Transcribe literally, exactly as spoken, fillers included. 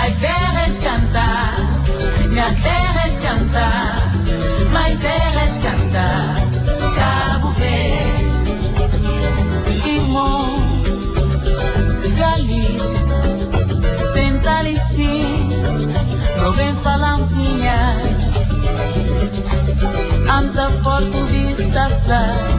Mai terras cantar, minha terras cantar, mai terras cantar, Cabo Verde. Irmão, esgali, sentar e sim, não vem falancinha, anda forte vista,